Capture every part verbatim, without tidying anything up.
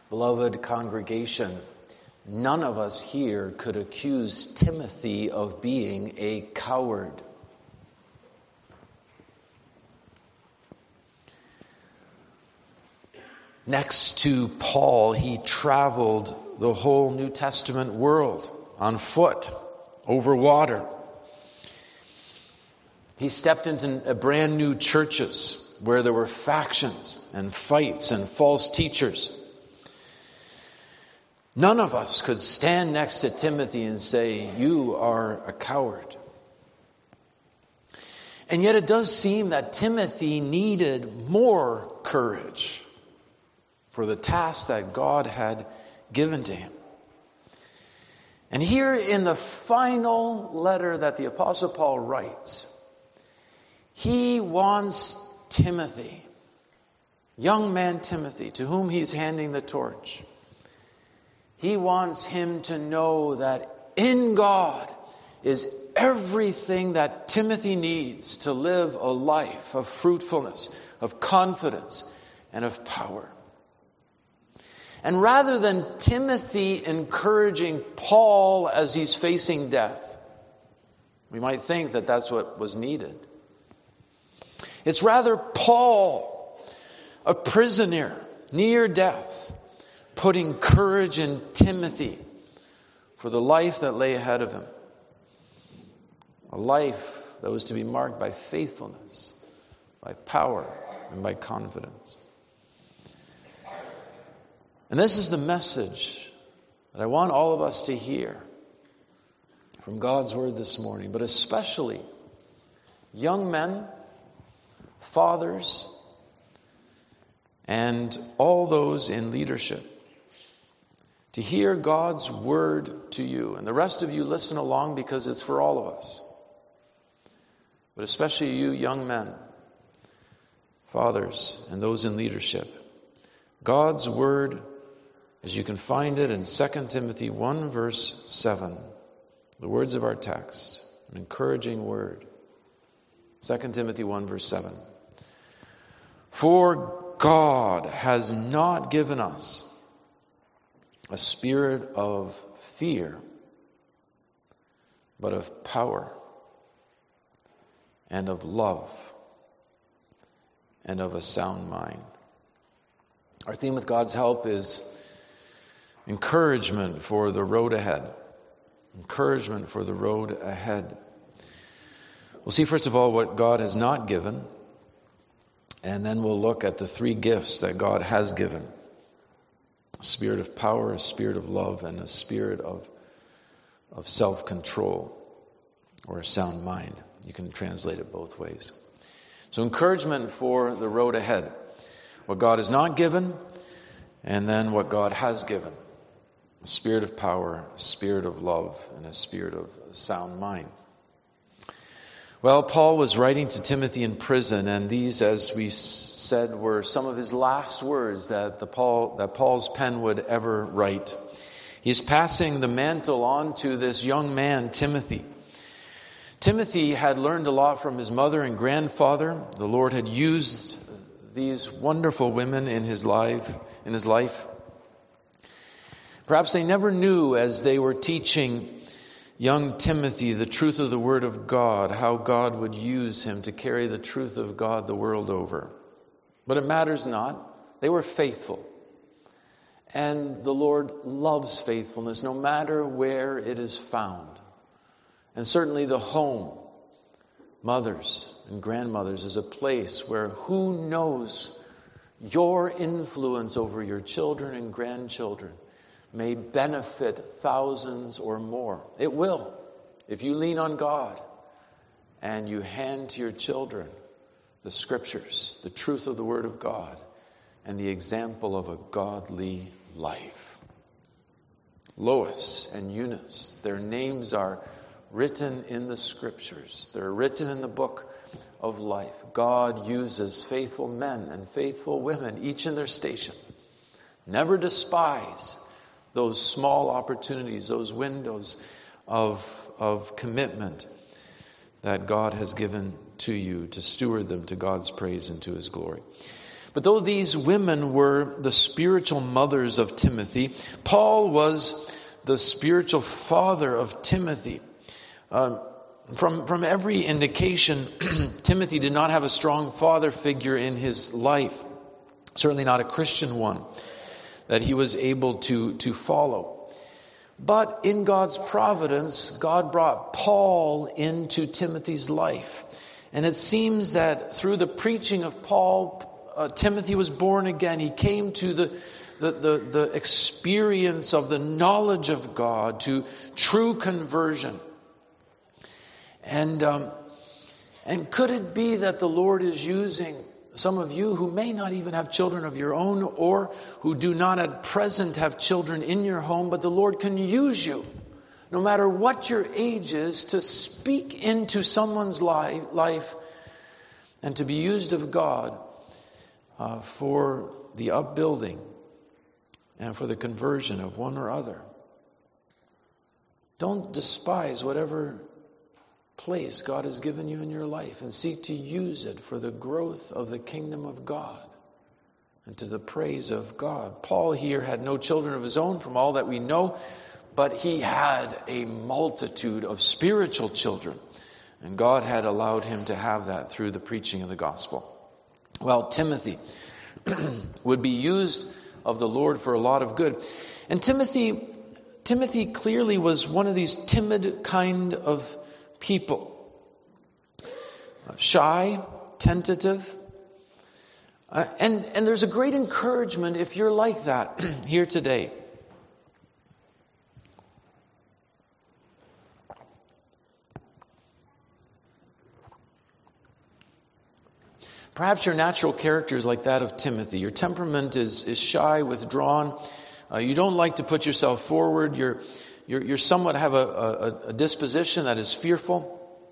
Beloved congregation, none of us here could accuse Timothy of being a coward. Next to Paul, he traveled the whole New Testament world on foot, over water. He stepped into brand new churches where there were factions and fights and false teachers. None of us could stand next to Timothy and say, "You are a coward." And yet it does seem that Timothy needed more courage for the task that God had given to him. And here in the final letter that the Apostle Paul writes, he wants Timothy, young man Timothy, to whom he's handing the torch. He wants him to know that in God is everything that Timothy needs to live a life of fruitfulness, of confidence, and of power. And rather than Timothy encouraging Paul as he's facing death, we might think that that's what was needed. It's rather Paul, a prisoner near death, putting courage in Timothy for the life that lay ahead of him. A life that was to be marked by faithfulness, by power, and by confidence. And this is the message that I want all of us to hear from God's Word this morning, but especially young men, fathers, and all those in leadership. To hear God's Word to you. And the rest of you listen along because it's for all of us. But especially you young men, fathers, and those in leadership. God's Word, as you can find it in Second Timothy one verse seven. The words of our text. An encouraging word. Second Timothy one verse seven. For God has not given us a spirit of fear, but of power and of love and of a sound mind. Our theme with God's help is encouragement for the road ahead. Encouragement for the road ahead. We'll see first of all what God has not given, and then we'll look at the three gifts that God has given. A spirit of power, a spirit of love, and a spirit of, of self-control, or a sound mind. You can translate it both ways. So encouragement for the road ahead. What God has not given, and then what God has given. A spirit of power, a spirit of love, and a spirit of sound mind. Well, Paul was writing to Timothy in prison, and these, as we said, were some of his last words that the Paul that Paul's pen would ever write. He's passing the mantle on to this young man, Timothy. Timothy had learned a lot from his mother and grandfather. The Lord had used these wonderful women in his life, in his life. Perhaps they never knew, as they were teaching young Timothy the truth of the Word of God, how God would use him to carry the truth of God the world over. But it matters not. They were faithful. And the Lord loves faithfulness no matter where it is found. And certainly the home, mothers and grandmothers, is a place where who knows your influence over your children and grandchildren may benefit thousands or more. It will, if you lean on God and you hand to your children the Scriptures, the truth of the Word of God, and the example of a godly life. Lois and Eunice, their names are written in the Scriptures. They're written in the book of life. God uses faithful men and faithful women, each in their station. Never despise those small opportunities, those windows of, of commitment that God has given to you to steward them to God's praise and to His glory. But though these women were the spiritual mothers of Timothy, Paul was the spiritual father of Timothy. Um, from, from every indication, Timothy did not have a strong father figure in his life. Certainly not a Christian one that he was able to, to follow. But in God's providence, God brought Paul into Timothy's life. And it seems that through the preaching of Paul, uh, Timothy was born again. He came to the, the, the, the experience of the knowledge of God, to true conversion. And, um, and could it be that the Lord is using some of you who may not even have children of your own, or who do not at present have children in your home, but the Lord can use you, no matter what your age is, to speak into someone's life and to be used of God uh, for the upbuilding and for the conversion of one or other. Don't despise whatever place God has given you in your life, and seek to use it for the growth of the kingdom of God and to the praise of God. Paul here had no children of his own from all that we know, but he had a multitude of spiritual children, and God had allowed him to have that through the preaching of the gospel. Well, Timothy would be used of the Lord for a lot of good. And Timothy, Timothy clearly was one of these timid kind of people. Shy, tentative. Uh, and, and there's a great encouragement if you're like that here today. Perhaps your natural character is like that of Timothy. Your temperament is, is shy, withdrawn. Uh, you don't like to put yourself forward. You're You're, you're somewhat have a, a, a disposition that is fearful.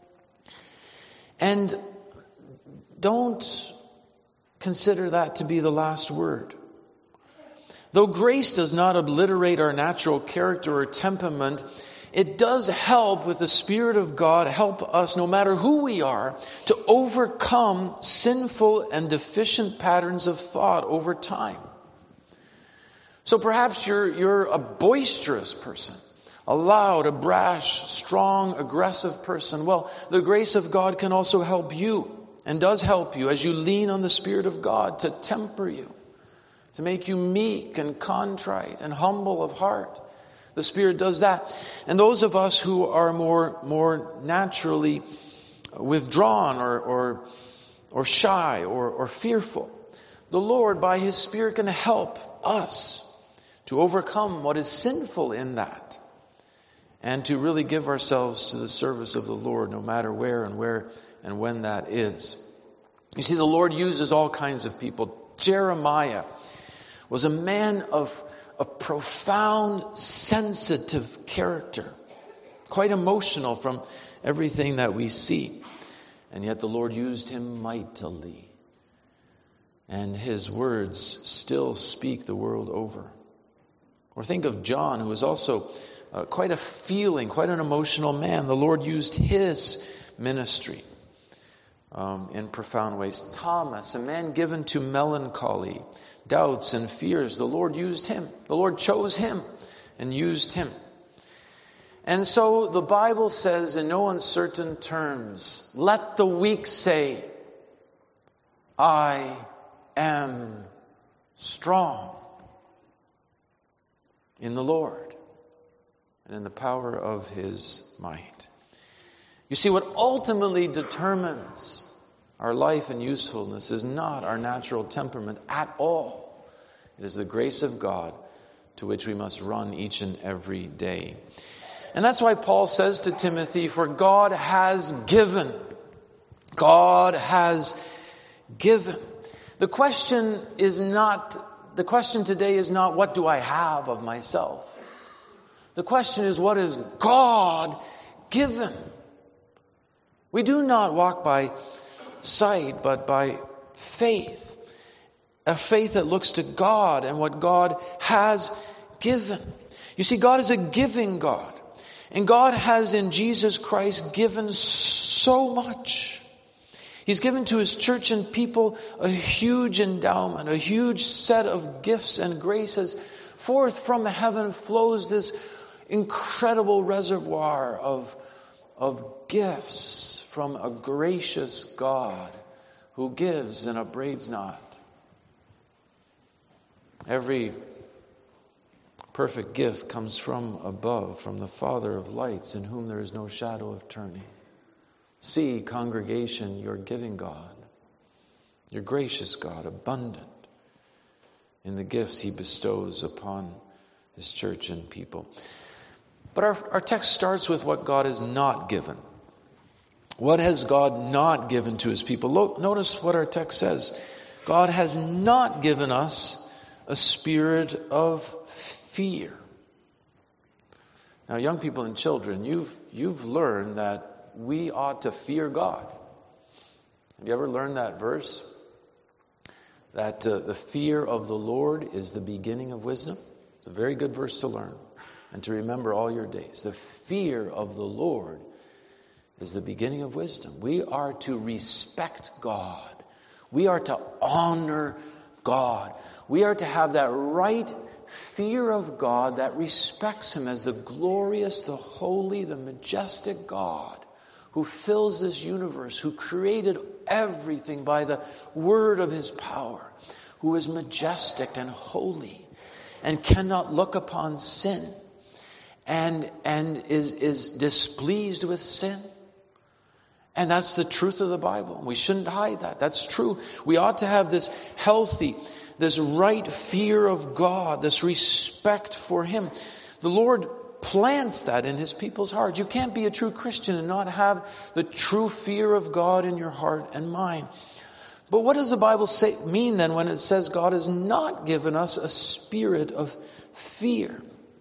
And don't consider that to be the last word. Though grace does not obliterate our natural character or temperament, it does help with the Spirit of God, help us, no matter who we are, to overcome sinful and deficient patterns of thought over time. So perhaps you're, you're a boisterous person. A loud, a brash, strong, aggressive person. Well, the grace of God can also help you, and does help you as you lean on the Spirit of God to temper you, to make you meek and contrite and humble of heart. The Spirit does that. And those of us who are more, more naturally withdrawn or, or, or shy or, or fearful, the Lord, by His Spirit, can help us to overcome what is sinful in that, and to really give ourselves to the service of the Lord, no matter where and where and when that is. You see, the Lord uses all kinds of people. Jeremiah was a man of a profound, sensitive character, quite emotional from everything that we see. And yet the Lord used him mightily. And his words still speak the world over. Or think of John, who was also Uh, quite a feeling, quite an emotional man. The Lord used his ministry um, in profound ways. Thomas, a man given to melancholy, doubts and fears. The Lord used him. The Lord chose him and used him. And so the Bible says in no uncertain terms, let the weak say, I am strong in the Lord and in the power of His might. You see, what ultimately determines our life and usefulness is not our natural temperament at all. It is the grace of God to which we must run each and every day. And that's why Paul says to Timothy, for God has given. God has given. The question is not, the question today is not, what do I have of myself? The question is, what is God given? We do not walk by sight, but by faith. A faith that looks to God and what God has given. You see, God is a giving God. And God has in Jesus Christ given so much. He's given to his church and people a huge endowment, a huge set of gifts and graces. Forth from heaven flows this incredible reservoir of, of gifts from a gracious God who gives and upbraids not. Every perfect gift comes from above, from the Father of lights, in whom there is no shadow of turning. See, congregation, your giving God, your gracious God, abundant in the gifts he bestows upon his church and people. But our, our text starts with what God has not given. What has God not given to his people? Lo- notice what our text says. God has not given us a spirit of fear. Now, young people and children, you've you've learned that we ought to fear God. Have you ever learned that verse? That uh, the fear of the Lord is the beginning of wisdom. It's a very good verse to learn and to remember all your days. The fear of the Lord is the beginning of wisdom. We are to respect God. We are to honor God. We are to have that right fear of God that respects him as the glorious, the holy, the majestic God who fills this universe, who created everything by the word of his power, who is majestic and holy and cannot look upon sin and, and is, is displeased with sin. And that's the truth of the Bible. We shouldn't hide that. That's true. We ought to have this healthy, this right fear of God, this respect for him. The Lord plants that in his people's hearts. You can't be a true Christian and not have the true fear of God in your heart and mind. But what does the Bible say mean then when it says God has not given us a spirit of fear?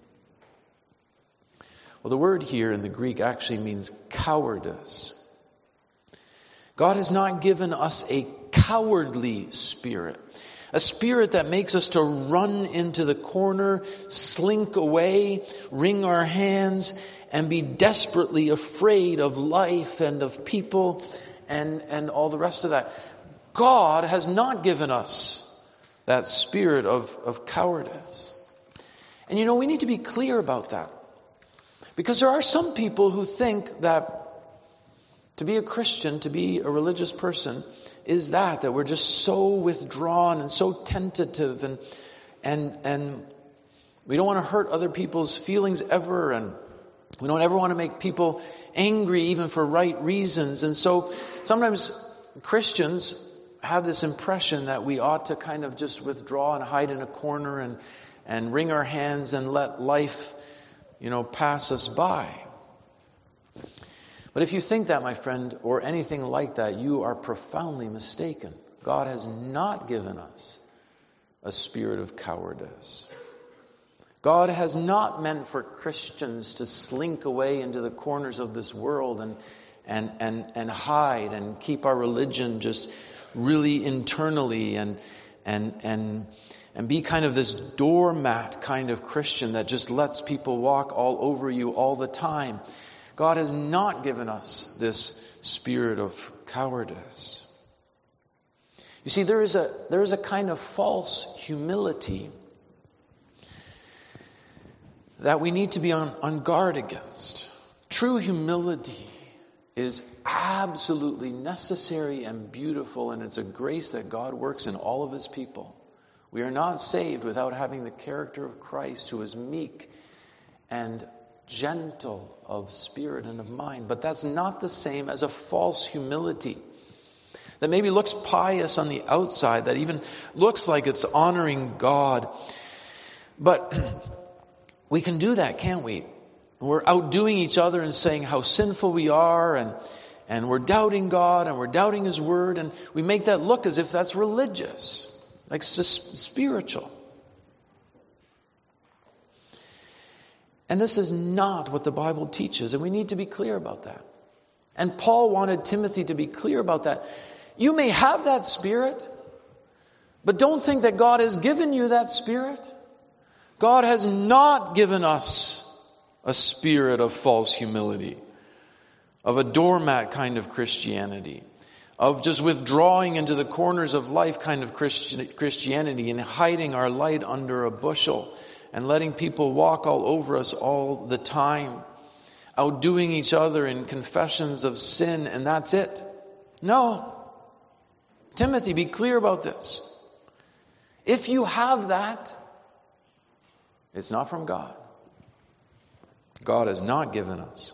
Well, the word here in the Greek actually means cowardice. God has not given us a cowardly spirit. A spirit that makes us to run into the corner, slink away, wring our hands, and be desperately afraid of life and of people and, and all the rest of that. God has not given us that spirit of, of cowardice. And you know, we need to be clear about that. Because there are some people who think that to be a Christian, to be a religious person, is that, that we're just so withdrawn and so tentative and and and we don't want to hurt other people's feelings ever, and we don't ever want to make people angry even for right reasons. And so sometimes Christians have this impression that we ought to kind of just withdraw and hide in a corner and and wring our hands and let life, you know, pass us by. But if you think that, my friend, or anything like that, you are profoundly mistaken. God has not given us a spirit of cowardice. God has not meant for Christians to slink away into the corners of this world and and and and hide and keep our religion just really internally and and and and be kind of this doormat kind of Christian that just lets people walk all over you all the time. God has not given us this spirit of cowardice. You see, there is a there is a kind of false humility that we need to be on, on guard against. True humility is absolutely necessary and beautiful, and it's a grace that God works in all of his people. We are not saved without having the character of Christ, who is meek and gentle of spirit and of mind. But that's not the same as a false humility that maybe looks pious on the outside, that even looks like it's honoring God. But we can do that, can't we? We're outdoing each other and saying how sinful we are, and and we're doubting God, and we're doubting his word, and we make that look as if that's religious, like spiritual. And this is not what the Bible teaches, and we need to be clear about that. And Paul wanted Timothy to be clear about that. You may have that spirit, but don't think that God has given you that spirit. God has not given us a spirit of false humility, of a doormat kind of Christianity, of just withdrawing into the corners of life kind of Christian, Christianity and hiding our light under a bushel and letting people walk all over us all the time, outdoing each other in confessions of sin, and that's it. No. Timothy, be clear about this. If you have that, it's not from God. God has not given us.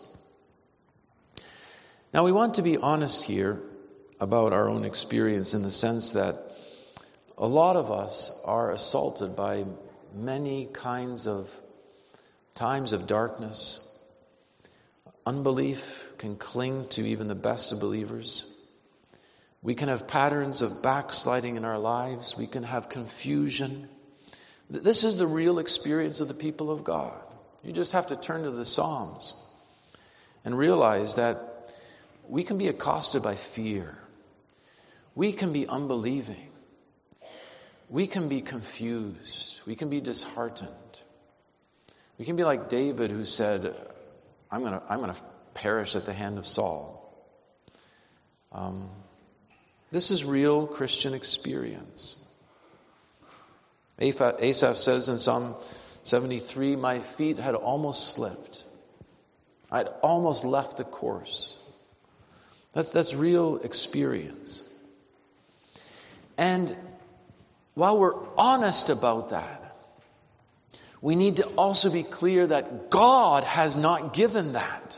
Now, we want to be honest here about our own experience in the sense that a lot of us are assaulted by many kinds of times of darkness. Unbelief can cling to even the best of believers. We can have patterns of backsliding in our lives. We can have confusion. This is the real experience of the people of God. You just have to turn to the Psalms and realize that we can be accosted by fear. We can be unbelieving. We can be confused. We can be disheartened. We can be like David, who said, I'm going to I'm going to perish at the hand of Saul. Um, this is real Christian experience. Asaph says in Psalm seventy-three, my feet had almost slipped. I'd almost left the course. That's, that's real experience. And while we're honest about that, we need to also be clear that God has not given that.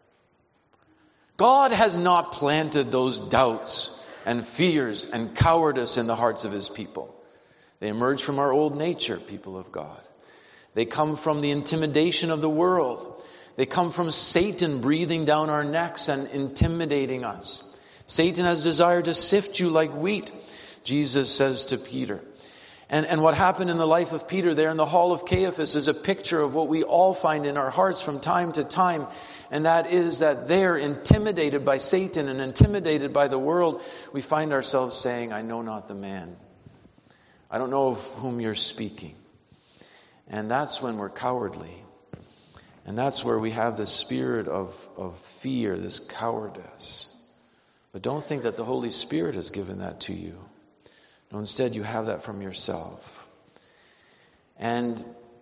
God has not planted those doubts and fears and cowardice in the hearts of his people. They emerge from our old nature, people of God. They come from the intimidation of the world. They come from Satan breathing down our necks and intimidating us. Satan has desired to sift you like wheat, Jesus says to Peter. And, and what happened in the life of Peter there in the hall of Caiaphas is a picture of what we all find in our hearts from time to time. And that is that there, intimidated by Satan and intimidated by the world, we find ourselves saying, I know not the man. I don't know of whom you're speaking. And that's when we're cowardly. And that's where we have this spirit of, of fear, this cowardice. But don't think that the Holy Spirit has given that to you. No, instead you have that from yourself. And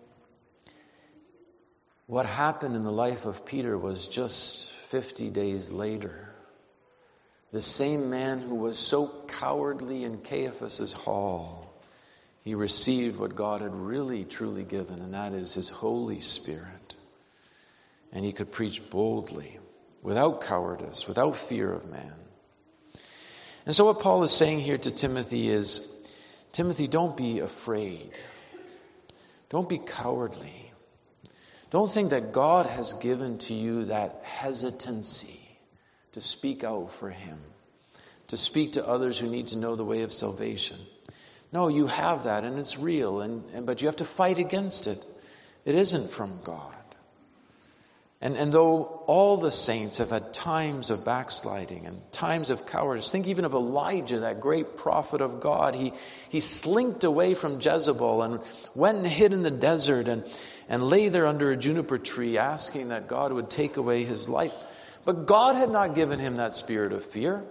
what happened in the life of Peter was just fifty days later. The same man who was so cowardly in Caiaphas' hall, he received what God had really truly given, and that is his Holy Spirit. And he could preach boldly, without cowardice, without fear of man. And so what Paul is saying here to Timothy is, Timothy, don't be afraid. Don't be cowardly. Don't think that God has given to you that hesitancy to speak out for him, to speak to others who need to know the way of salvation. No, you have that, and it's real, and, and but you have to fight against it. It isn't from God. And, and though all the saints have had times of backsliding and times of cowardice, think even of Elijah, that great prophet of God. He, he slinked away from Jezebel and went and hid in the desert and, and lay there under a juniper tree asking that God would take away his life. But God had not given him that spirit of fear.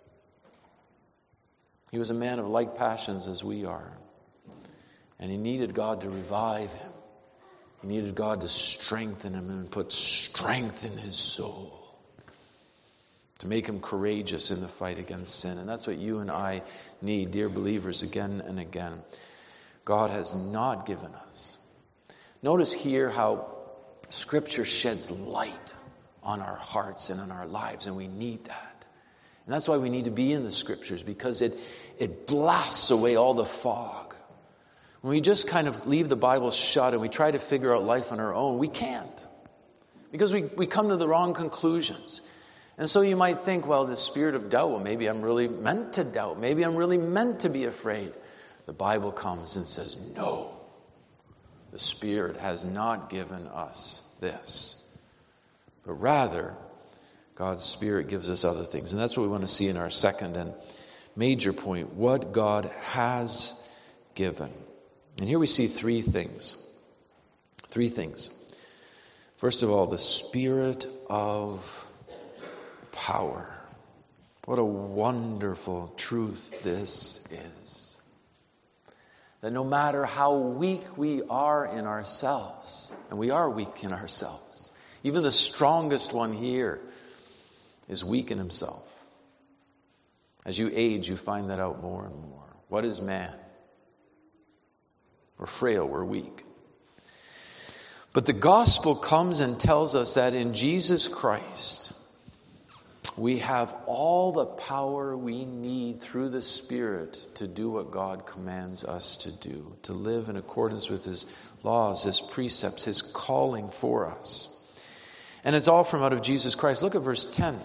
He was a man of like passions as we are. And he needed God to revive him. He needed God to strengthen him and put strength in his soul, to make him courageous in the fight against sin. And that's what you and I need, dear believers, again and again. God has not given us. Notice here how Scripture sheds light on our hearts and on our lives, and we need that. And that's why we need to be in the Scriptures, because it, it blasts away all the fog. When we just kind of leave the Bible shut and we try to figure out life on our own, we can't. Because we, we come to the wrong conclusions. And so you might think, well, the spirit of doubt, well, maybe I'm really meant to doubt. Maybe I'm really meant to be afraid. The Bible comes and says, no. The Spirit has not given us this. But rather, God's Spirit gives us other things. And that's what we want to see in our second and major point. What God has given. And here we see three things. Three things. First of all, the spirit of power. What a wonderful truth this is. That no matter how weak we are in ourselves, and we are weak in ourselves, even the strongest one here is weak in himself. As you age, you find that out more and more. What is man? We're frail, we're weak. But the gospel comes and tells us that in Jesus Christ, we have all the power we need through the Spirit to do what God commands us to do, to live in accordance with His laws, His precepts, His calling for us. And it's all from out of Jesus Christ. Look at verse ten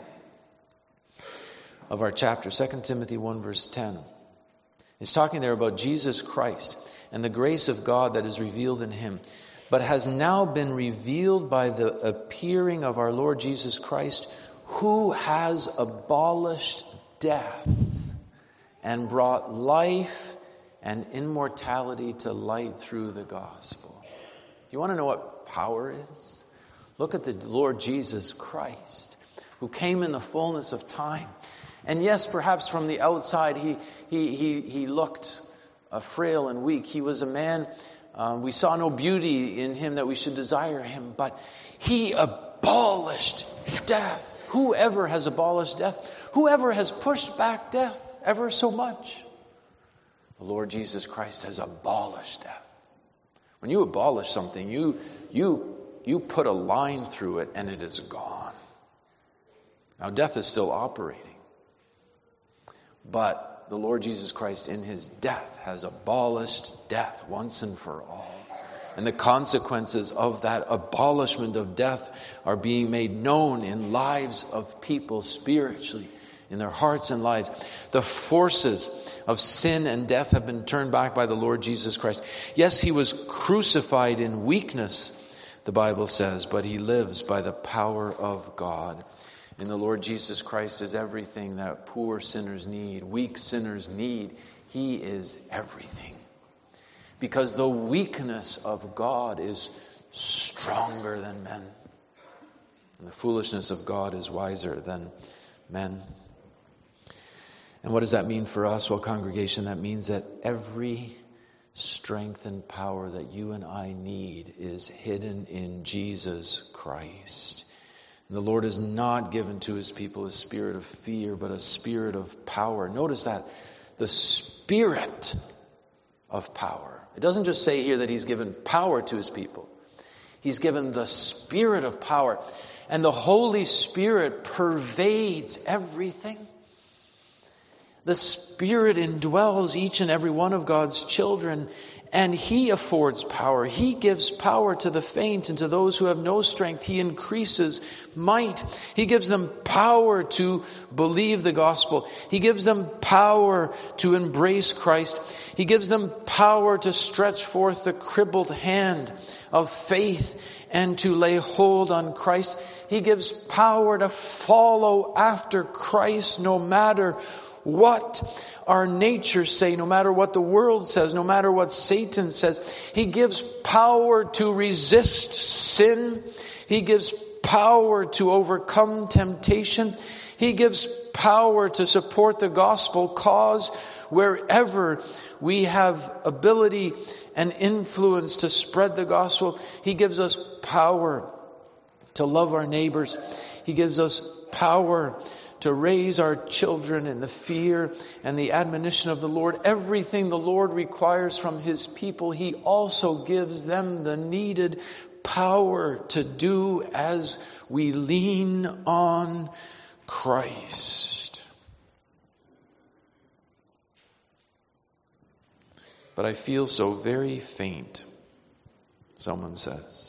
of our chapter, Second Timothy one, verse ten. It's talking there about Jesus Christ and the grace of God that is revealed in Him, but has now been revealed by the appearing of our Lord Jesus Christ, who has abolished death and brought life and immortality to light through the gospel. You want to know what power is? Look at the Lord Jesus Christ, who came in the fullness of time. And yes, perhaps from the outside he he he, he looked uh, frail and weak. He was a man, uh, we saw no beauty in him that we should desire him, but he abolished death. Whoever has abolished death, whoever has pushed back death ever so much, the Lord Jesus Christ has abolished death. When you abolish something, you you you put a line through it and it is gone. Now death is still operating, but the Lord Jesus Christ in His death has abolished death once and for all. And the consequences of that abolishment of death are being made known in lives of people spiritually, in their hearts and lives. The forces of sin and death have been turned back by the Lord Jesus Christ. Yes, He was crucified in weakness, the Bible says, but He lives by the power of God. In the Lord Jesus Christ is everything that poor sinners need, weak sinners need. He is everything. Because the weakness of God is stronger than men. And the foolishness of God is wiser than men. And what does that mean for us? Well, congregation, that means that every strength and power that you and I need is hidden in Jesus Christ. And the Lord has not given to His people a spirit of fear, but a spirit of power. Notice that. The spirit of power. It doesn't just say here that He's given power to His people. He's given the spirit of power. And the Holy Spirit pervades everything. The Spirit indwells each and every one of God's children, and He affords power. He gives power to the faint and to those who have no strength. He increases might. He gives them power to believe the gospel. He gives them power to embrace Christ. He gives them power to stretch forth the crippled hand of faith and to lay hold on Christ. He gives power to follow after Christ no matter what our natures say, no matter what the world says, no matter what Satan says. He gives power to resist sin. He gives power to overcome temptation. He gives power to support the gospel cause wherever we have ability and influence to spread the gospel. He gives us power to love our neighbors. He gives us power to raise our children in the fear and the admonition of the Lord. Everything the Lord requires from His people, He also gives them the needed power to do as we lean on Christ. But I feel so very faint, someone says.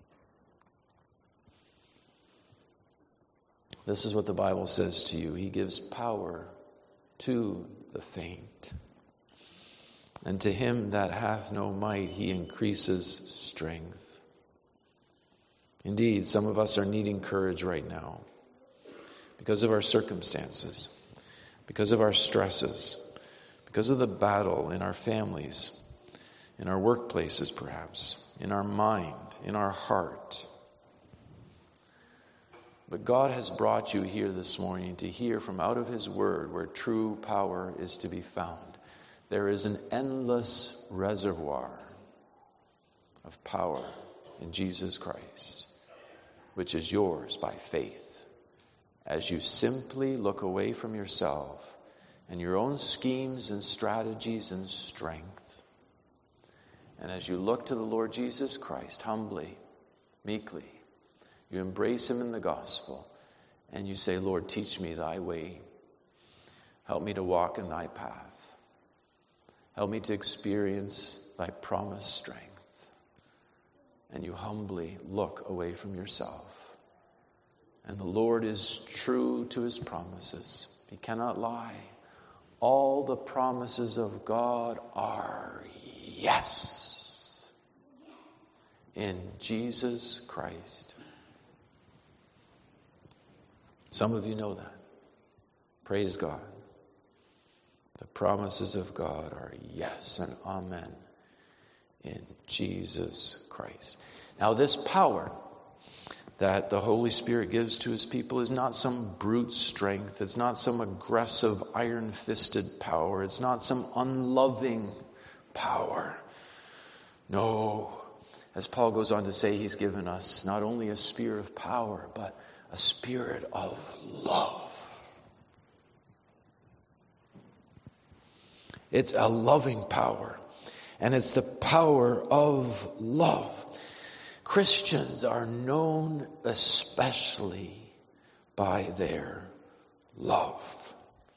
This is what the Bible says to you. He gives power to the faint. And to him that hath no might, He increases strength. Indeed, some of us are needing courage right now because of our circumstances, because of our stresses, because of the battle in our families, in our workplaces perhaps, in our mind, in our heart. But God has brought you here this morning to hear from out of his word where true power is to be found. There is an endless reservoir of power in Jesus Christ, which is yours by faith, as you simply look away from yourself and your own schemes and strategies and strength. And as you look to the Lord Jesus Christ humbly, meekly, you embrace him in the gospel, and you say, Lord, teach me thy way. Help me to walk in thy path. Help me to experience thy promised strength. And you humbly look away from yourself. And the Lord is true to his promises. He cannot lie. All the promises of God are yes in Jesus Christ. Some of you know that. Praise God. The promises of God are yes and amen in Jesus Christ. Now, this power that the Holy Spirit gives to his people is not some brute strength. It's not some aggressive, iron-fisted power. It's not some unloving power. No. As Paul goes on to say, he's given us not only a spirit of power, but a spirit of love. It's a loving power. And it's the power of love. Christians are known especially by their love.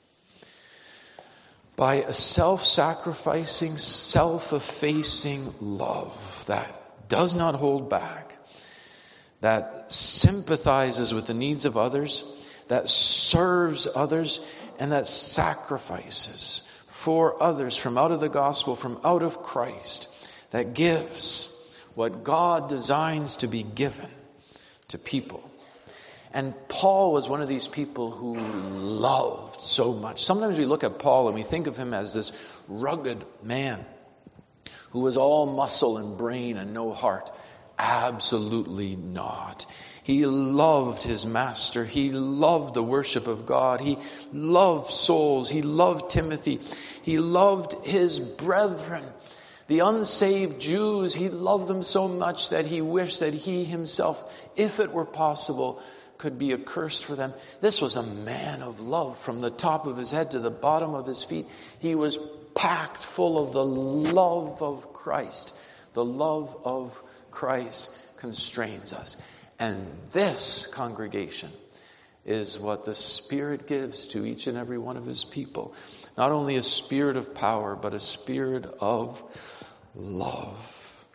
By a self-sacrificing, self-effacing love that does not hold back, that sympathizes with the needs of others, that serves others, and that sacrifices for others from out of the gospel, from out of Christ, that gives what God designs to be given to people. And Paul was one of these people who loved so much. Sometimes we look at Paul and we think of him as this rugged man who was all muscle and brain and no heart. Absolutely not. He loved his master. He loved the worship of God. He loved souls. He loved Timothy. He loved his brethren. The unsaved Jews, he loved them so much that he wished that he himself, if it were possible, could be accursed for them. This was a man of love from the top of his head to the bottom of his feet. He was packed full of the love of Christ. The love of Christ constrains us. And this congregation is what the Spirit gives to each and every one of his people. Not only a spirit of power, but a spirit of love.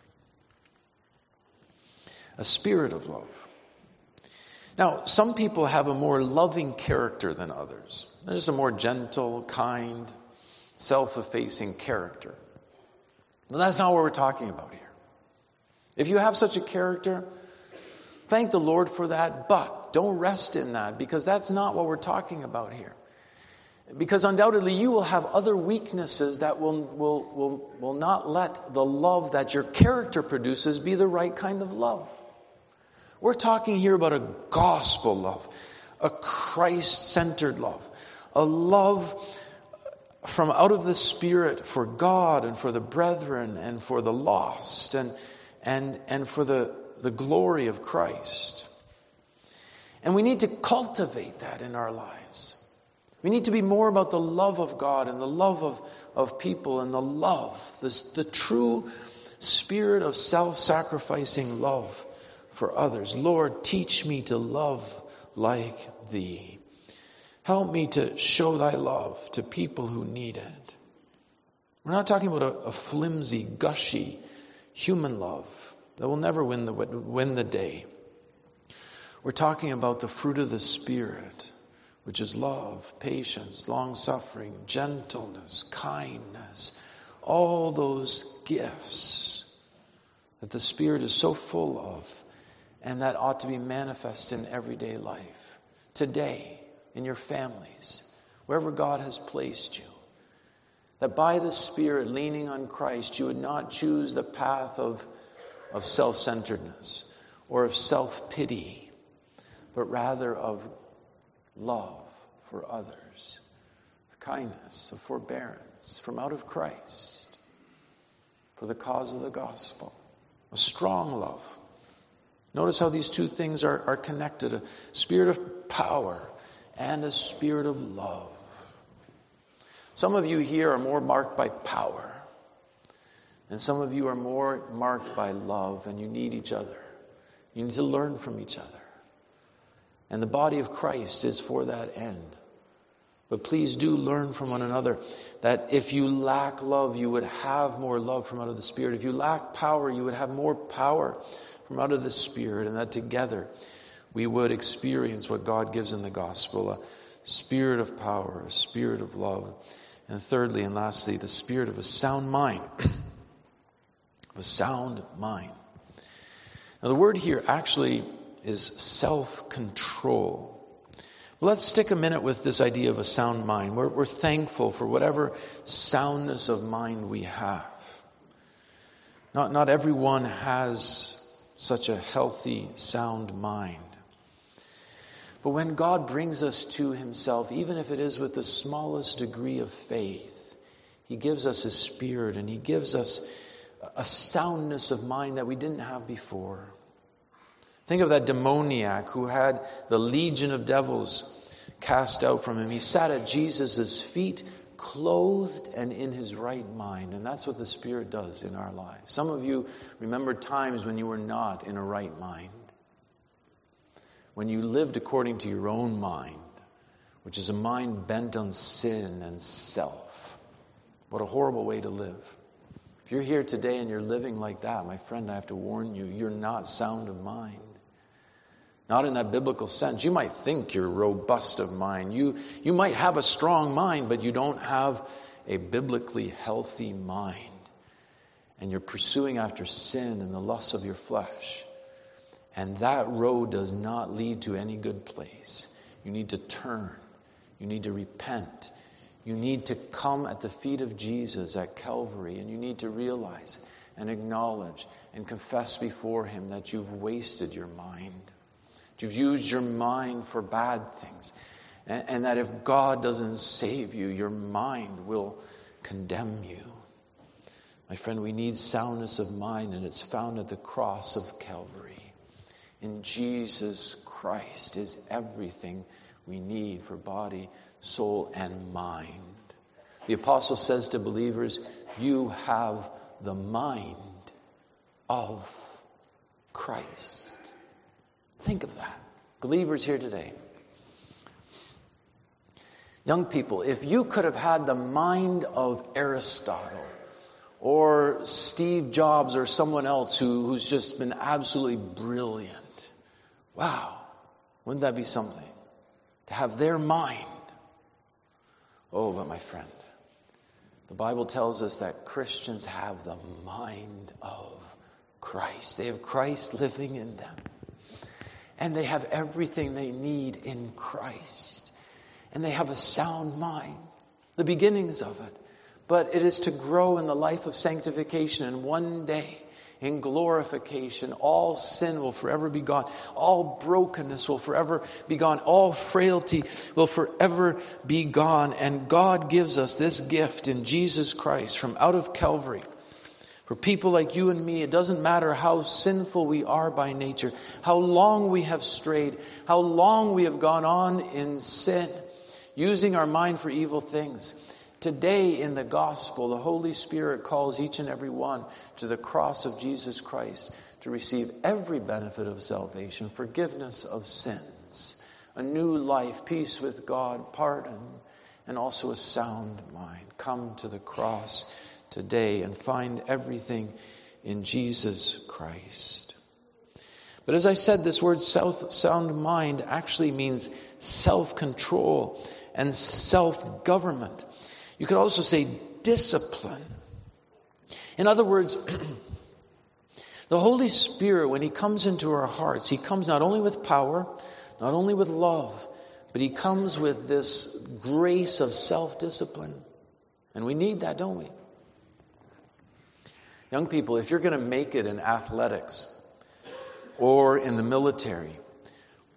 A spirit of love. Now, some people have a more loving character than others. There's a more gentle, kind, self-effacing character. But that's not what we're talking about here. If you have such a character, thank the Lord for that, but don't rest in that, because that's not what we're talking about here. Because undoubtedly you will have other weaknesses that will, will, will, will not let the love that your character produces be the right kind of love. We're talking here about a gospel love, a Christ-centered love, a love from out of the Spirit for God and for the brethren and for the lost and and and for the, the glory of Christ. And we need to cultivate that in our lives. We need to be more about the love of God and the love of, of people and the love, the, the true spirit of self-sacrificing love for others. Lord, teach me to love like thee. Help me to show thy love to people who need it. We're not talking about a, a flimsy, gushy, human love that will never win the, win the day. We're talking about the fruit of the Spirit, which is love, patience, long-suffering, gentleness, kindness, all those gifts that the Spirit is so full of and that ought to be manifest in everyday life. Today, in your families, wherever God has placed you, that by the Spirit, leaning on Christ, you would not choose the path of, of self-centeredness or of self-pity, but rather of love for others, kindness, of forbearance, from out of Christ, for the cause of the gospel. A strong love. Notice how these two things are, are connected. A spirit of power and a spirit of love. Some of you here are more marked by power. And some of you are more marked by love, and you need each other. You need to learn from each other. And the body of Christ is for that end. But please do learn from one another that if you lack love, you would have more love from out of the Spirit. If you lack power, you would have more power from out of the Spirit. And that together we would experience what God gives in the gospel. A spirit of power, a spirit of love. And thirdly and lastly, the spirit of a sound mind. A sound mind. Now the word here actually is self-control. Well, let's stick a minute with this idea of a sound mind. We're, we're thankful for whatever soundness of mind we have. Not, not everyone has such a healthy, sound mind. But when God brings us to himself, even if it is with the smallest degree of faith, he gives us his Spirit, and he gives us a soundness of mind that we didn't have before. Think of that demoniac who had the legion of devils cast out from him. He sat at Jesus' feet, clothed and in his right mind. And that's what the Spirit does in our lives. Some of you remember times when you were not in a right mind. When you lived according to your own mind, which is a mind bent on sin and self. What a horrible way to live. If you're here today and you're living like that, my friend, I have to warn you, you're not sound of mind. Not in that biblical sense. You might think you're robust of mind. You, you might have a strong mind, but you don't have a biblically healthy mind. And you're pursuing after sin and the lusts of your flesh. And that road does not lead to any good place. You need to turn. You need to repent. You need to come at the feet of Jesus at Calvary, and you need to realize and acknowledge and confess before him that you've wasted your mind. You've used your mind for bad things. And, and that if God doesn't save you, your mind will condemn you. My friend, we need soundness of mind, and it's found at the cross of Calvary. In Jesus Christ is everything we need for body, soul, and mind. The apostle says to believers, you have the mind of Christ. Think of that. Believers here today. Young people, if you could have had the mind of Aristotle or Steve Jobs or someone else who, who's just been absolutely brilliant, wow, wouldn't that be something? To have their mind. Oh, but my friend, the Bible tells us that Christians have the mind of Christ. They have Christ living in them. And they have everything they need in Christ. And they have a sound mind, the beginnings of it. But it is to grow in the life of sanctification, and one day in glorification, all sin will forever be gone. All brokenness will forever be gone. All frailty will forever be gone. And God gives us this gift in Jesus Christ from out of Calvary. For people like you and me, it doesn't matter how sinful we are by nature, how long we have strayed, how long we have gone on in sin, using our mind for evil things. Today in the gospel, the Holy Spirit calls each and every one to the cross of Jesus Christ to receive every benefit of salvation, forgiveness of sins, a new life, peace with God, pardon, and also a sound mind. Come to the cross today and find everything in Jesus Christ. But as I said, this word sound mind actually means self-control and self-government. You could also say discipline. In other words, the Holy Spirit, when he comes into our hearts, he comes not only with power, not only with love, but he comes with this grace of self-discipline. And we need that, don't we? Young people, if you're going to make it in athletics or in the military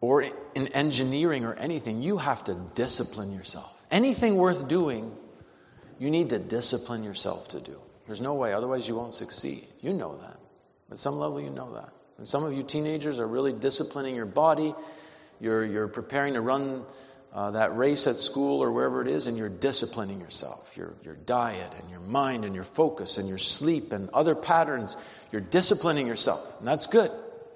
or in engineering or anything, you have to discipline yourself. Anything worth doing, you need to discipline yourself to do. There's no way, otherwise you won't succeed. You know that. At some level you know that. And some of you teenagers are really disciplining your body. You're, you're preparing to run uh, that race at school or wherever it is, and you're disciplining yourself. Your, your diet and your mind and your focus and your sleep and other patterns, you're disciplining yourself. And that's good.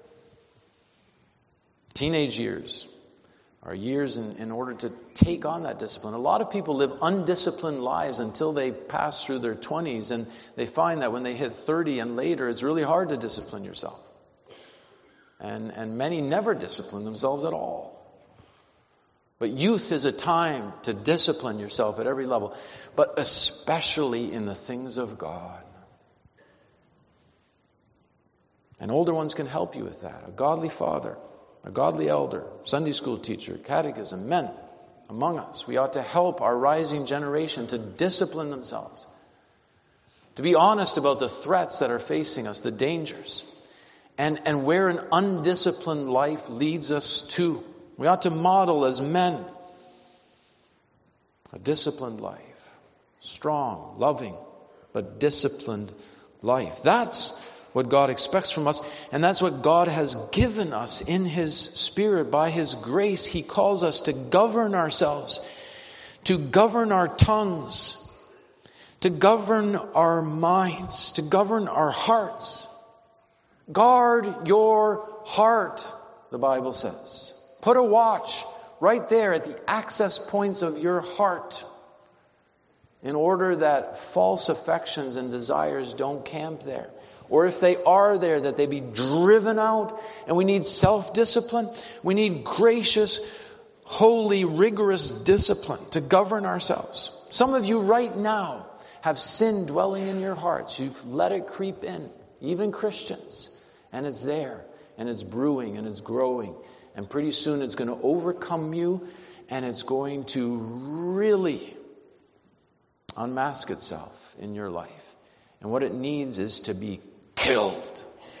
Teenage years are years in, in order to take on that discipline. A lot of people live undisciplined lives until they pass through their twenties, and they find that when they hit thirty and later, it's really hard to discipline yourself. And, and many never discipline themselves at all. But youth is a time to discipline yourself at every level, but especially in the things of God. And older ones can help you with that. A godly father, a godly elder, Sunday school teacher, catechism, men among us. We ought to help our rising generation to discipline themselves, to be honest about the threats that are facing us, the dangers, and, and where an undisciplined life leads us to. We ought to model as men a disciplined life, strong, loving, but disciplined life. That's what God expects from us, and that's what God has given us in His Spirit. By His grace, He calls us to govern ourselves, to govern our tongues, to govern our minds, to govern our hearts. Guard your heart, the Bible says. Put a watch right there at the access points of your heart in order that false affections and desires don't camp there. Or if they are there, that they be driven out. And we need self-discipline. We need gracious, holy, rigorous discipline to govern ourselves. Some of you right now have sin dwelling in your hearts. You've let it creep in, even Christians. And it's there, and it's brewing, and it's growing. And pretty soon it's going to overcome you, and it's going to really unmask itself in your life. And what it needs is to be killed.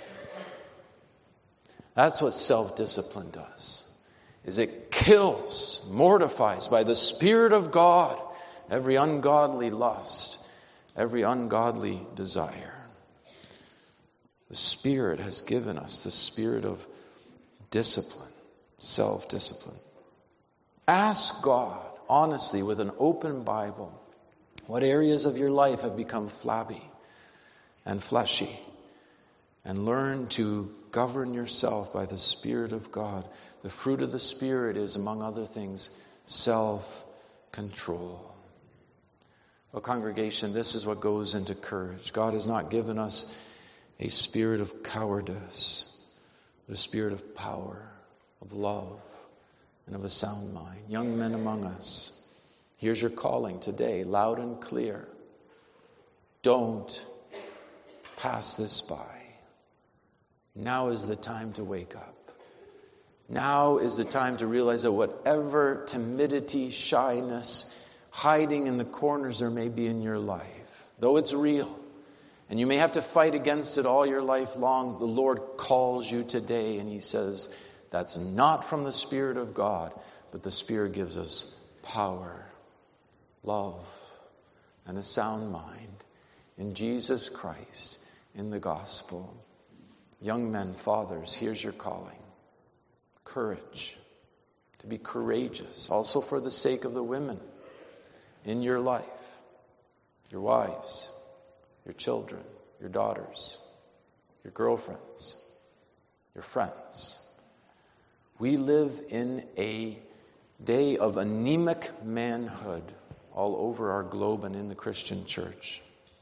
That's what self-discipline does. Is it kills, mortifies by the Spirit of God every ungodly lust, every ungodly desire. The Spirit has given us the spirit of discipline, self-discipline. Ask God, honestly, with an open Bible, what areas of your life have become flabby and fleshy, and learn to govern yourself by the Spirit of God. The fruit of the Spirit is, among other things, self-control. Well, congregation, this is what goes into courage. God has not given us a spirit of cowardice, but a spirit of power, of love, and of a sound mind. Young men among us, here's your calling today, loud and clear. Don't pass this by. Now is the time to wake up. Now is the time to realize that whatever timidity, shyness, hiding in the corners there may be in your life, though it's real, and you may have to fight against it all your life long, the Lord calls you today and He says, that's not from the Spirit of God, but the Spirit gives us power, love, and a sound mind in Jesus Christ, in the gospel. Young men, fathers, here's your calling. Courage. To be courageous. Also for the sake of the women in your life. Your wives. Your children. Your daughters. Your girlfriends. Your friends. We live in a day of anemic manhood all over our globe and in the Christian church.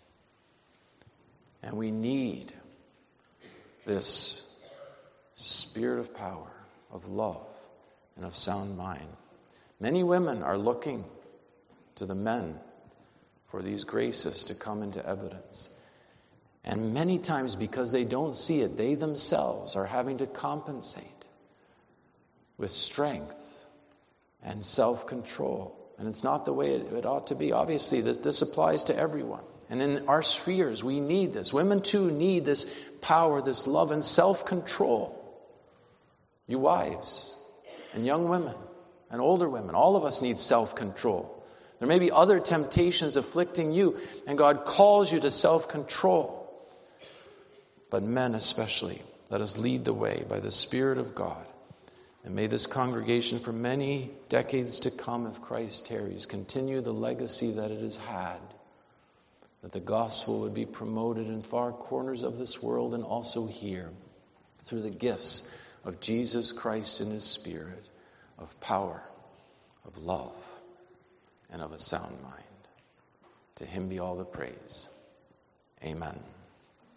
And we need this spirit of power, of love, and of sound mind. Many women are looking to the men for these graces to come into evidence. And many times, because they don't see it, they themselves are having to compensate with strength and self-control. And it's not the way it, it ought to be. Obviously, this, this applies to everyone. And in our spheres, we need this. Women, too, need this power, this love, and self-control. You wives, and young women and older women. All of us need self-control. There may be other temptations afflicting you, and God calls you to self-control. But men especially, let us lead the way by the Spirit of God. And may this congregation for many decades to come, if Christ tarries, continue the legacy that it has had, that the gospel would be promoted in far corners of this world and also here through the gifts of Jesus Christ and his Spirit, of power, of love, and of a sound mind. To him be all the praise. Amen.